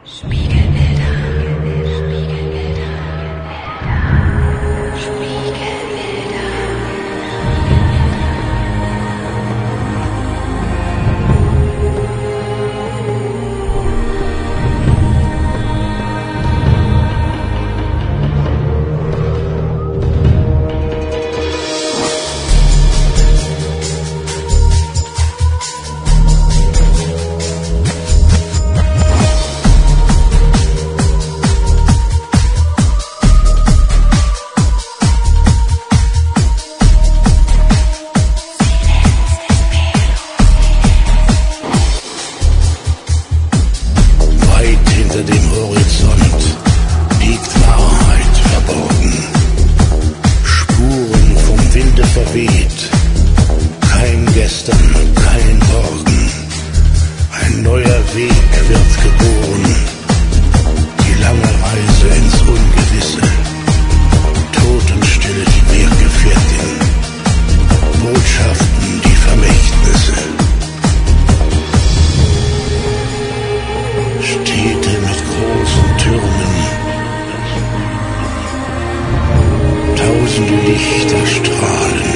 Spiegelbilder. Hinter dem Horizont liegt Wahrheit verborgen. Spuren vom Winde verweht. Kein Gestern, kein Morgen. Ein neuer Weg wird geboren. Die lange Reise ins Ungewisse. Totenstille die Weggefährtin. Botschaften die Vermächtnisse. Städte mit großen Türmen, tausende Lichter strahlen,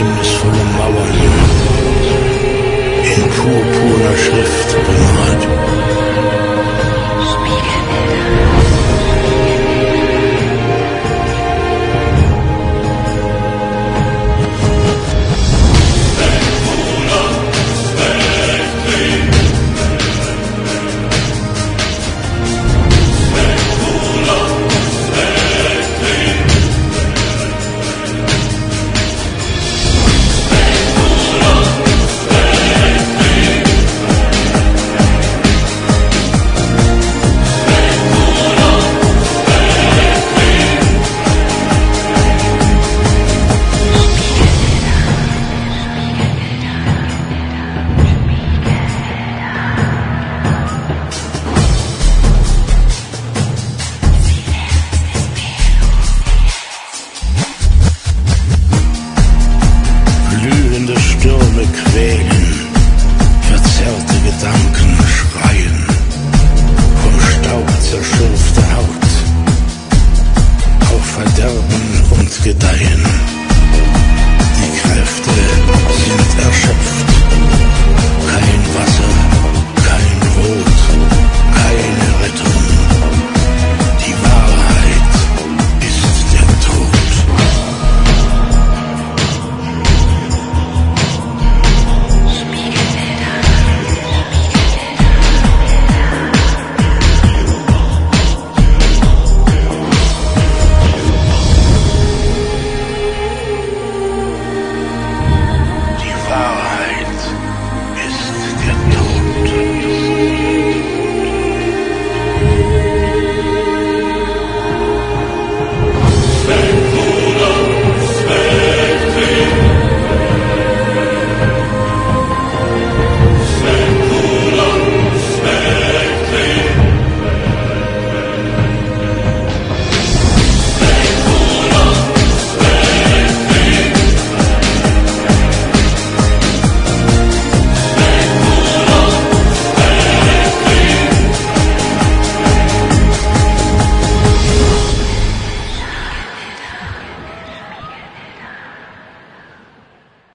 geheimnisvolle Mauern, in purpurner Schrift bemalt.